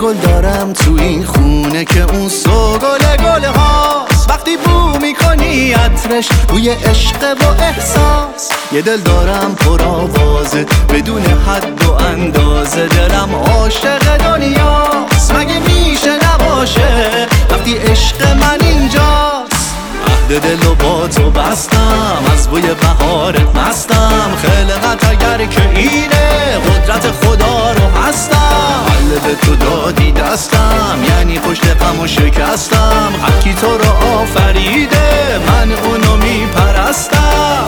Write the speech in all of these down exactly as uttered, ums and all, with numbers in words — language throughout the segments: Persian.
گل دارم تو این خونه که اون سوگل گل هاست، وقتی بو میکنی عطرش بوی عشق و احساس. یه دل دارم پر آوازه بدون حد و اندازه، دلم عاشق دنیاست، مگه میشه نباشه وقتی عشق من اینجاست. عهد دل و با تو بستم، از بوی بهارت مستم، خلقت اگر که اینه قدرت خدا رو هستم. قلب تو دادی دستم، یعنی پشت غم و شکستم، هرکی تو رو آفریده من اونو میپرستم.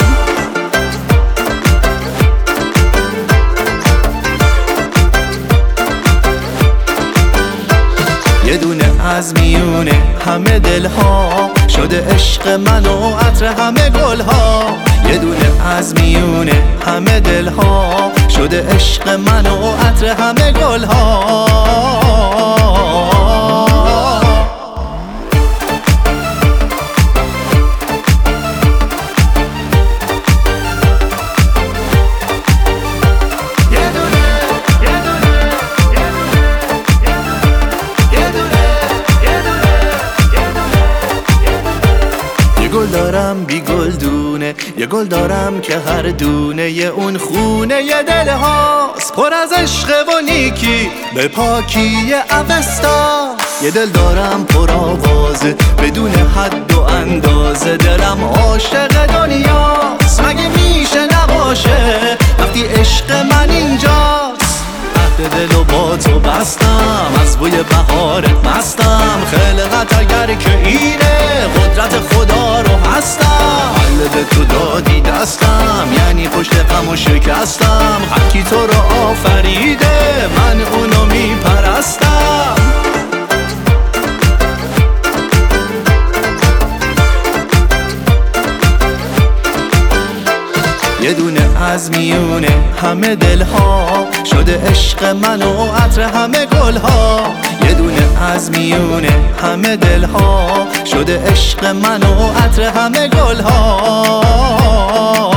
یه دونه از میونه همه دلها شده عشق من و عطر همه گلها. یه دونه از میونه همه دلها شده عشق من و عطر همه گلها. گل دارم بی گل دونه، یه گل دارم که هر دونه یه اون خونه یه دل هاست، پر از عشق و نیکی به پاکی اوستا. یه دل دارم پر آوازه بدون حد و اندازه، دلم عاشق دنیاست، مگه میشه نباشه وقتی عشق من اینجاست. عهد دل و با تو بستم، از بوی بهارت مستم، خلقت اگر که اینه قدرت خدا رو هستم. قلب تو دادی دستم، یعنی پشت غم و شکستم، هرکی تو رو آفریده من اونو میپرستم. یه دونه از میونه همه دلها شده عشق من و عطر همه گلها. یه دونه از میونه همه دلها شده عشق من و عطر همه گلها.